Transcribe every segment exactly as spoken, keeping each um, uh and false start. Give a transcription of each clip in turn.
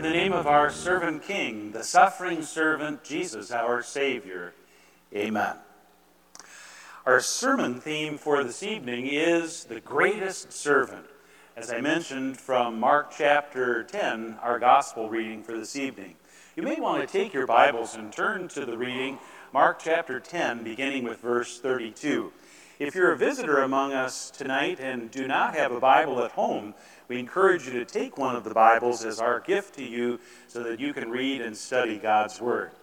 In the name of our servant King, the suffering servant, Jesus, our Savior. Amen. Our sermon theme for this evening is the greatest servant, as I mentioned from Mark chapter ten, our gospel reading for this evening. You may want to take your Bibles and turn to the reading, Mark chapter ten, beginning with verse thirty-two. If you're a visitor among us tonight and do not have a Bible at home, we encourage you to take one of the Bibles as our gift to you so that you can read and study God's Word.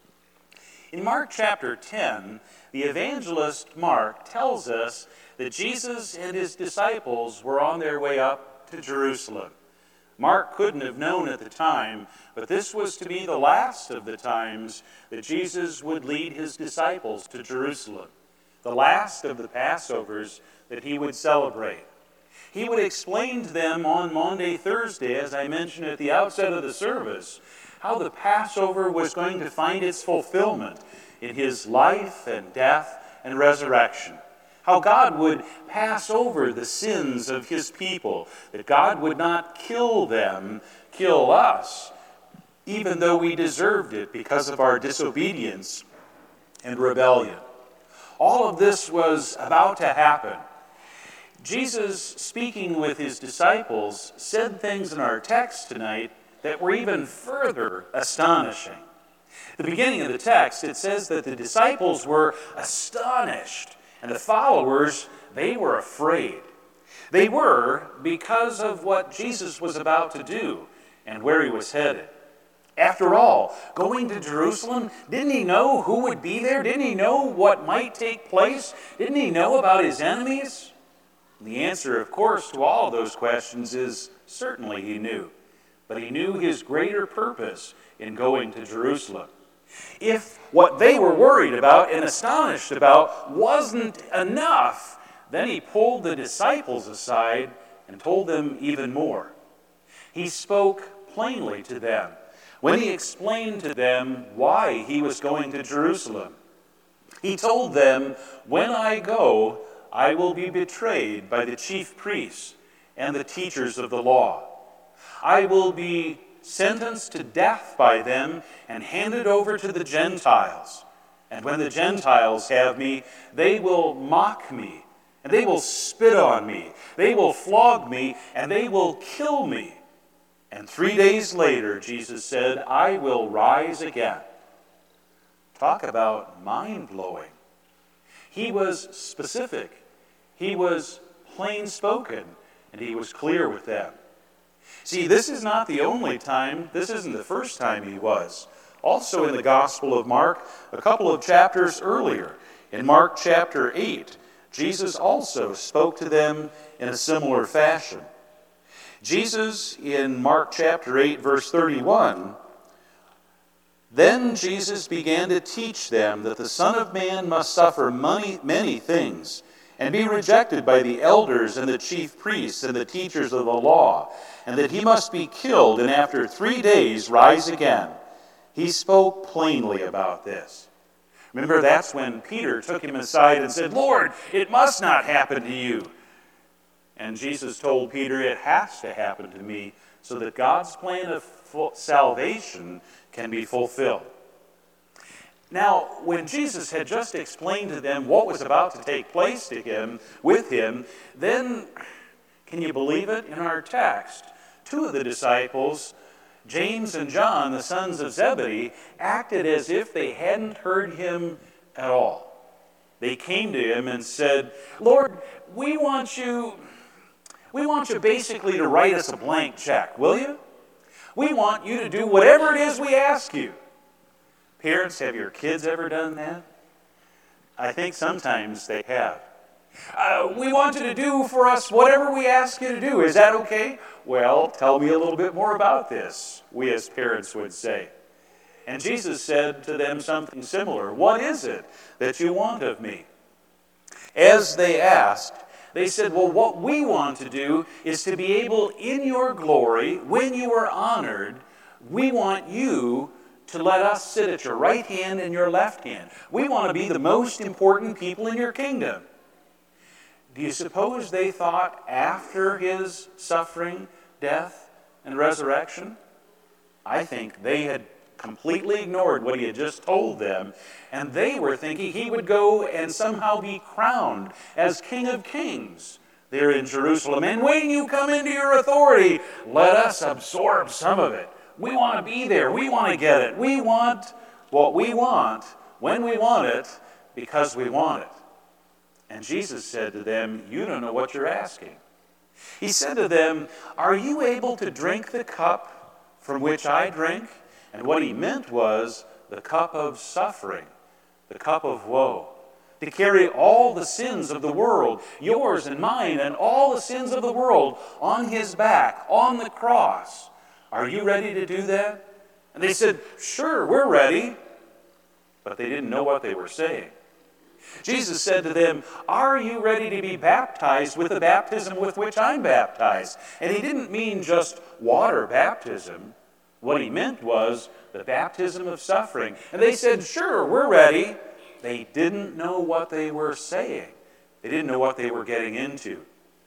In Mark chapter ten, the evangelist Mark tells us that Jesus and his disciples were on their way up to Jerusalem. Mark couldn't have known at the time, but this was to be the last of the times that Jesus would lead his disciples to Jerusalem, the last of the Passovers that he would celebrate. He would explain to them on Maundy, Thursday, as I mentioned at the outset of the service, how the Passover was going to find its fulfillment in his life and death and resurrection. How God would pass over the sins of his people, that God would not kill them, kill us, even though we deserved it because of our disobedience and rebellion. All of this was about to happen. Jesus, speaking with his disciples, said things in our text tonight that were even further astonishing. At the beginning of the text, it says that the disciples were astonished, and the followers, they were afraid. They were because of what Jesus was about to do and where he was headed. After all, going to Jerusalem, didn't he know who would be there? Didn't he know what might take place? Didn't he know about his enemies? The answer, of course, to all of those questions is certainly he knew. But he knew his greater purpose in going to Jerusalem. If what they were worried about and astonished about wasn't enough, then he pulled the disciples aside and told them even more. He spoke plainly to them when he explained to them why he was going to Jerusalem. He told them, "When I go, I will be betrayed by the chief priests and the teachers of the law. I will be sentenced to death by them and handed over to the Gentiles. And when the Gentiles have me, they will mock me, and they will spit on me, they will flog me, and they will kill me. And three days later," Jesus said, "I will rise again." Talk about mind-blowing. He was specific. He was plain-spoken, and he was clear with them. See, this is not the only time, this isn't the first time he was. Also in the Gospel of Mark, a couple of chapters earlier, in Mark chapter eight, Jesus also spoke to them in a similar fashion. Jesus, in Mark chapter eight, verse thirty-one, "Then Jesus began to teach them that the Son of Man must suffer many, many things, and be rejected by the elders and the chief priests and the teachers of the law, and that he must be killed and after three days rise again." He spoke plainly about this. Remember, that's when Peter took him aside and said, "Lord, it must not happen to you." And Jesus told Peter, "It has to happen to me so that God's plan of salvation can be fulfilled." Now, when Jesus had just explained to them what was about to take place to him, with him, then, can you believe it, in our text, two of the disciples, James and John, the sons of Zebedee, acted as if they hadn't heard him at all. They came to him and said, "Lord, we want you, we want you basically to write us a blank check, will you? We want you to do whatever it is we ask you." Parents, have your kids ever done that? I think sometimes they have. Uh, "we want you to do for us whatever we ask you to do. Is that okay?" "Well, tell me a little bit more about this," we as parents would say. And Jesus said to them something similar. "What is it that you want of me?" As they asked, they said, "Well, what we want to do is to be able, in your glory, when you are honored, we want you to let us sit at your right hand and your left hand. We want to be the most important people in your kingdom." Do you suppose they thought after his suffering, death, and resurrection? I think they had completely ignored what he had just told them, and they were thinking he would go and somehow be crowned as King of Kings there in Jerusalem. And when you come into your authority, let us absorb some of it. We want to be there. We want to get it. We want what we want when we want it because we want it. And Jesus said to them, you don't know what you're asking. He said to them, are you able to drink the cup from which I drink? And what he meant was the cup of suffering, the cup of woe, to carry all the sins of the world, yours and mine, and all the sins of the world on his back, on the cross. Are you ready to do that? And they said, sure, we're ready. But they didn't know what they were saying. Jesus said to them, are you ready to be baptized with the baptism with which I'm baptized? And he didn't mean just water baptism. What he meant was the baptism of suffering. And they said, sure, we're ready. They didn't know what they were saying. They didn't know what they were getting into.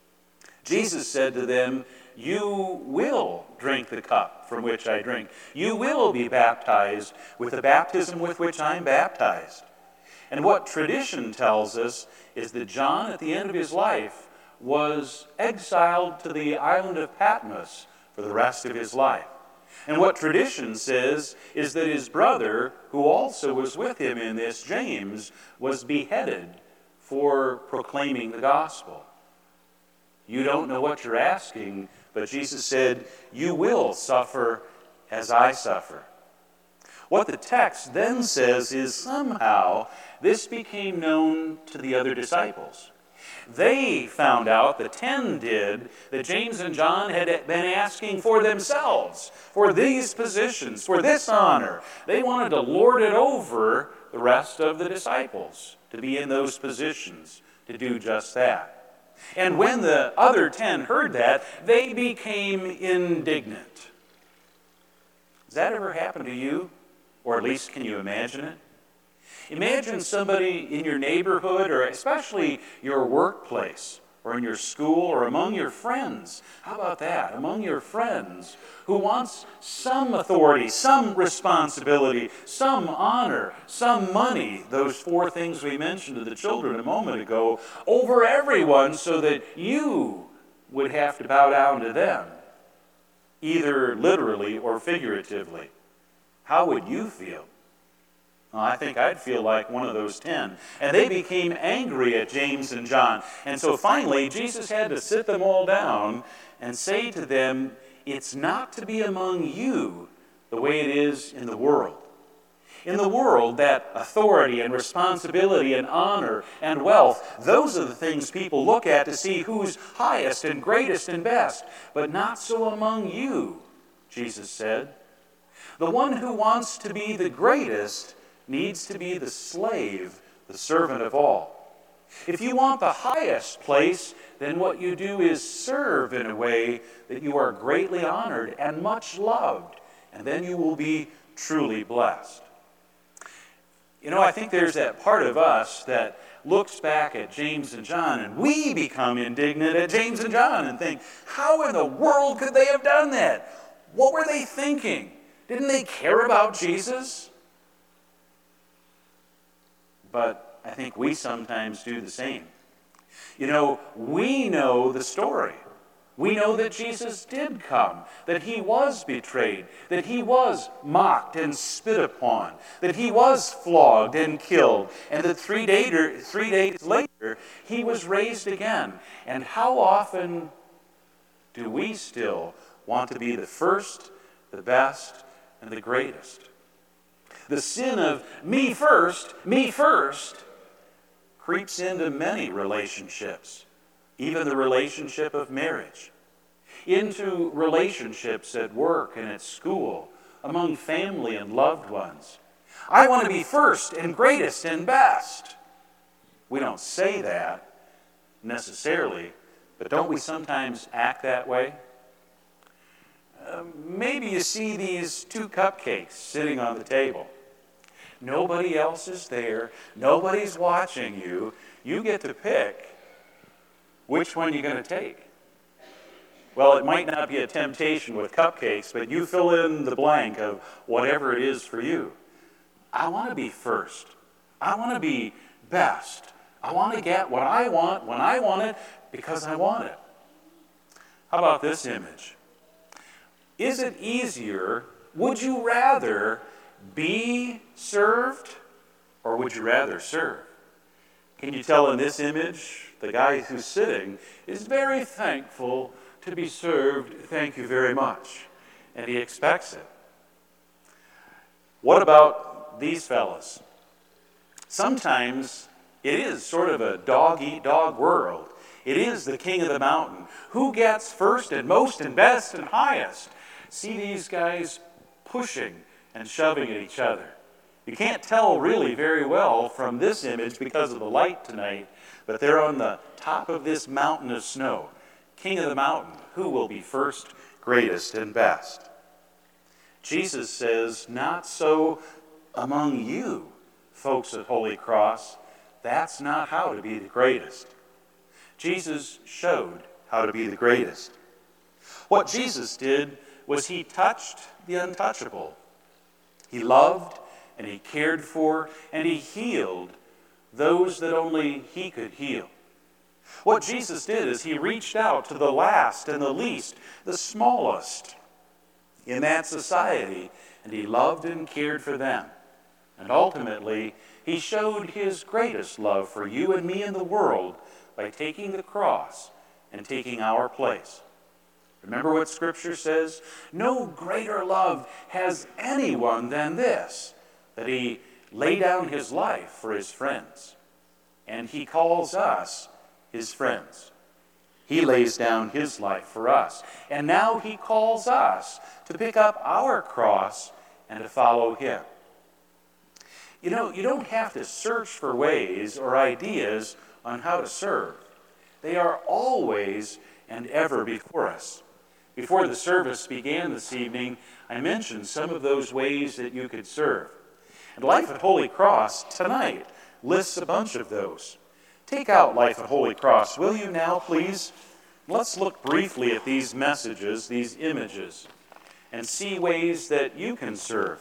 Jesus said to them, you will drink the cup from which I drink. You will be baptized with the baptism with which I'm baptized. And what tradition tells us is that John, at the end of his life, was exiled to the island of Patmos for the rest of his life. And what tradition says is that his brother, who also was with him in this, James, was beheaded for proclaiming the gospel. You don't know what you're asking, but Jesus said, you will suffer as I suffer. What the text then says is somehow this became known to the other disciples. They found out, the ten did, that James and John had been asking for themselves, for these positions, for this honor. They wanted to lord it over the rest of the disciples, to be in those positions, to do just that. And when the other ten heard that, they became indignant. Does that ever happen to you? Or at least, can you imagine it? Imagine somebody in your neighborhood, or especially your workplace, or in your school, or among your friends. How about that? Among your friends, who wants some authority, some responsibility, some honor, some money, those four things we mentioned to the children a moment ago, over everyone so that you would have to bow down to them, either literally or figuratively. How would you feel? Well, I think I'd feel like one of those ten. And they became angry at James and John. And so finally, Jesus had to sit them all down and say to them, it's not to be among you the way it is in the world. In the world, that authority and responsibility and honor and wealth, those are the things people look at to see who's highest and greatest and best. But not so among you, Jesus said. The one who wants to be the greatest needs to be the slave, the servant of all. If you want the highest place, then what you do is serve in a way that you are greatly honored and much loved, and then you will be truly blessed. You know, I think there's that part of us that looks back at James and John, and we become indignant at James and John and think, how in the world could they have done that? What were they thinking? Didn't they care about Jesus? But I think we sometimes do the same. You know, we know the story. We know that Jesus did come, that he was betrayed, that he was mocked and spit upon, that he was flogged and killed, and that three, day, three days later he was raised again. And how often do we still want to be the first, the best, and the greatest? The sin of me first, me first, creeps into many relationships, even the relationship of marriage, into relationships at work and at school, among family and loved ones. I want to be first and greatest and best. We don't say that necessarily, but don't we sometimes act that way? Uh, maybe you see these two cupcakes sitting on the table. Nobody else is there. Nobody's watching you. You get to pick which one you're going to take. Well, it might not be a temptation with cupcakes, but you fill in the blank of whatever it is for you. I want to be first. I want to be best. I want to get what I want when I want it because I want it. How about this image? Is it easier, would you rather be served or would you rather serve? Can you tell in this image, the guy who's sitting is very thankful to be served, thank you very much, and he expects it. What about these fellas? Sometimes it is sort of a dog-eat-dog world. It is the king of the mountain. Who gets first and most and best and highest? See these guys pushing and shoving at each other. You can't tell really very well from this image because of the light tonight, but they're on the top of this mountain of snow. King of the mountain, who will be first, greatest, and best? Jesus says, not so among you, folks at Holy Cross. That's not how to be the greatest. Jesus showed how to be the greatest. What Jesus did was he touched the untouchable. He loved and he cared for and he healed those that only he could heal. What Jesus did is he reached out to the last and the least, the smallest in that society, and he loved and cared for them. And ultimately, he showed his greatest love for you and me in the world by taking the cross and taking our place. Remember what Scripture says? No greater love has anyone than this, that he lay down his life for his friends. And he calls us his friends. He lays down his life for us. And now he calls us to pick up our cross and to follow him. You know, you don't have to search for ways or ideas on how to serve. They are always and ever before us. Before the service began this evening, I mentioned some of those ways that you could serve. And Life at Holy Cross tonight lists a bunch of those. Take out Life at Holy Cross, will you now, please? Let's look briefly at these messages, these images, and see ways that you can serve.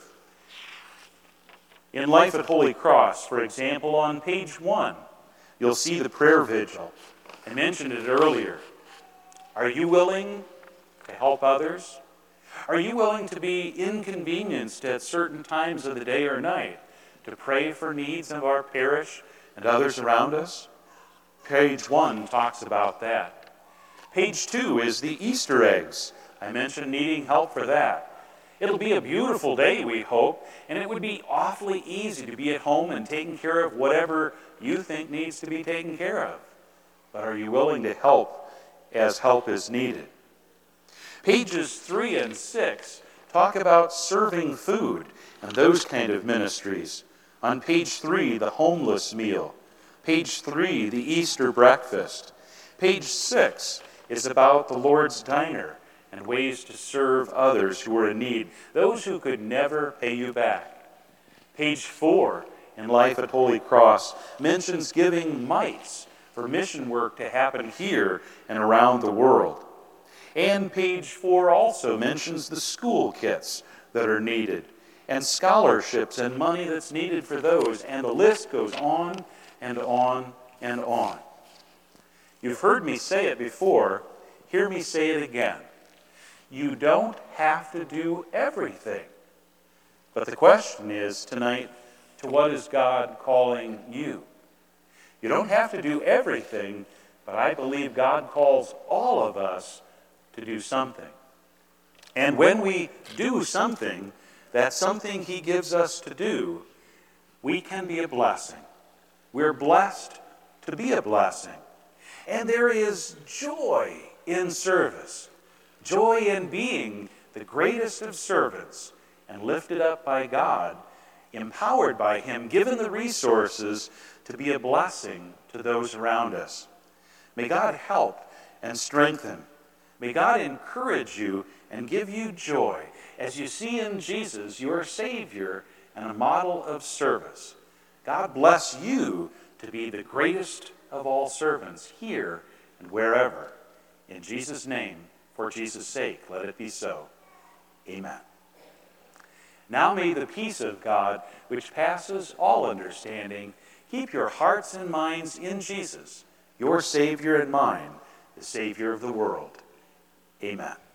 In Life at Holy Cross, for example, on page one, you'll see the prayer vigil. I mentioned it earlier. Are you willing to help others? Are you willing to be inconvenienced at certain times of the day or night to pray for needs of our parish and others around us? Page one talks about that. Page two is the Easter eggs. I mentioned needing help for that. It'll be a beautiful day, we hope, and it would be awfully easy to be at home and taking care of whatever you think needs to be taken care of. But are you willing to help as help is needed? Pages three and six talk about serving food and those kind of ministries. On page three, the homeless meal. Page three, the Easter breakfast. Page six is about the Lord's diner and ways to serve others who are in need, those who could never pay you back. Page four in Life at Holy Cross mentions giving mites for mission work to happen here and around the world. And page four also mentions the school kits that are needed and scholarships and money that's needed for those, and the list goes on and on and on. You've heard me say it before. Hear me say it again. You don't have to do everything. But the question is tonight, to what is God calling you? You don't have to do everything, but I believe God calls all of us to do something. And when we do something, that something he gives us to do, we can be a blessing. We're blessed to be a blessing. And there is joy in service, joy in being the greatest of servants and lifted up by God, empowered by him, given the resources to be a blessing to those around us. May God help and strengthen. May God encourage you and give you joy as you see in Jesus your Savior and a model of service. God bless you to be the greatest of all servants here and wherever. In Jesus' name, For Jesus' sake, let it be so. Amen. Now may the peace of God, which passes all understanding, keep your hearts and minds in Jesus, your Savior and mine, the Savior of the world. Amen.